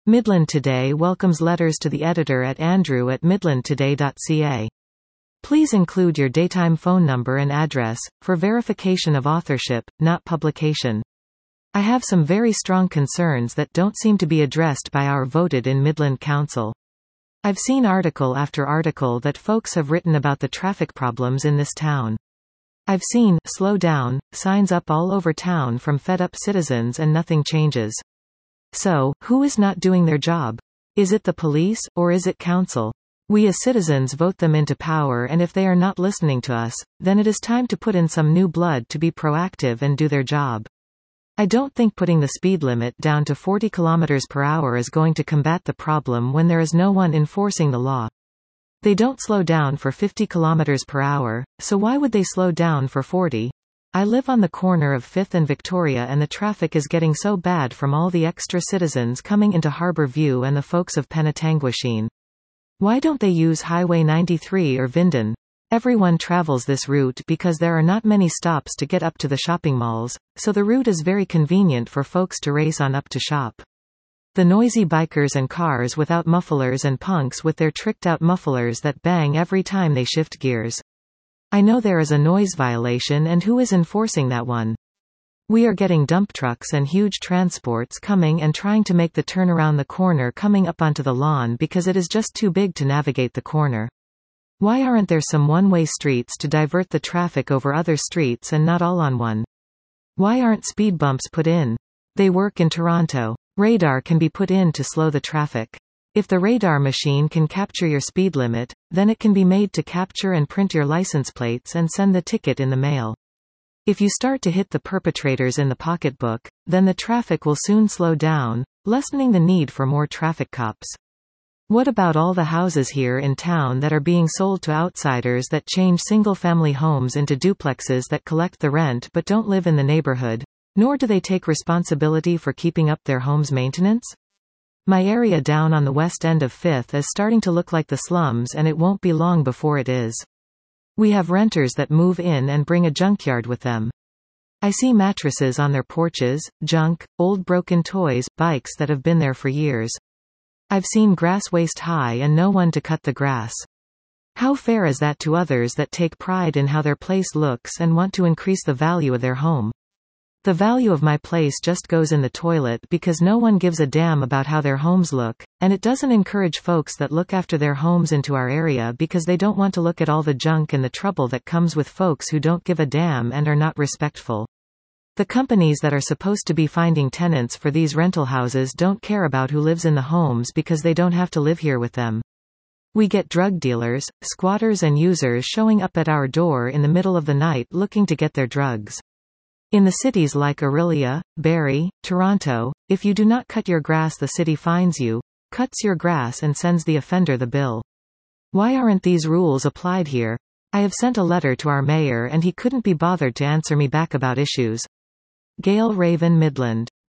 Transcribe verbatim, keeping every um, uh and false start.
Midland Today welcomes letters to the editor at andrew at midland today dot c a. Please include your daytime phone number and address, for verification of authorship, not publication. I have some very strong concerns that don't seem to be addressed by our voted-in Midland Council. I've seen article after article that folks have written about the traffic problems in this town. I've seen "slow down" signs up all over town from fed-up citizens and nothing changes. So, who is not doing their job? Is it the police, or is it council? We as citizens vote them into power, and if they are not listening to us, then it is time to put in some new blood to be proactive and do their job. I don't think putting the speed limit down to forty kilometers per hour is going to combat the problem when there is no one enforcing the law. They don't slow down for fifty kilometers per hour, so why would they slow down for forty? I live on the corner of fifth and Victoria, and the traffic is getting so bad from all the extra citizens coming into Harbour View and the folks of Penetanguishene. Why don't they use Highway ninety-three or Vindon? Everyone travels this route because there are not many stops to get up to the shopping malls, so the route is very convenient for folks to race on up to shop. The noisy bikers and cars without mufflers and punks with their tricked-out mufflers that bang every time they shift gears. I know there is a noise violation, and who is enforcing that one? We are getting dump trucks and huge transports coming and trying to make the turn around the corner coming up onto the lawn because it is just too big to navigate the corner. Why aren't there some one-way streets to divert the traffic over other streets and not all on one? Why aren't speed bumps put in? They work in Toronto. Radar can be put in to slow the traffic. If the radar machine can capture your speed limit, then it can be made to capture and print your license plates and send the ticket in the mail. If you start to hit the perpetrators in the pocketbook, then the traffic will soon slow down, lessening the need for more traffic cops. What about all the houses here in town that are being sold to outsiders that change single-family homes into duplexes that collect the rent but don't live in the neighborhood, nor do they take responsibility for keeping up their home's maintenance? My area down on the west end of Fifth is starting to look like the slums, and it won't be long before it is. We have renters that move in and bring a junkyard with them. I see mattresses on their porches, junk, old broken toys, bikes that have been there for years. I've seen grass waist high and no one to cut the grass. How fair is that to others that take pride in how their place looks and want to increase the value of their home? The value of my place just goes in the toilet because no one gives a damn about how their homes look, and it doesn't encourage folks that look after their homes into our area because they don't want to look at all the junk and the trouble that comes with folks who don't give a damn and are not respectful. The companies that are supposed to be finding tenants for these rental houses don't care about who lives in the homes because they don't have to live here with them. We get drug dealers, squatters and users showing up at our door in the middle of the night looking to get their drugs. In the cities like Orillia, Barrie, Toronto, if you do not cut your grass, the city fines you, cuts your grass and sends the offender the bill. Why aren't these rules applied here? I have sent a letter to our mayor and he couldn't be bothered to answer me back about issues. Gail Raven, Midland.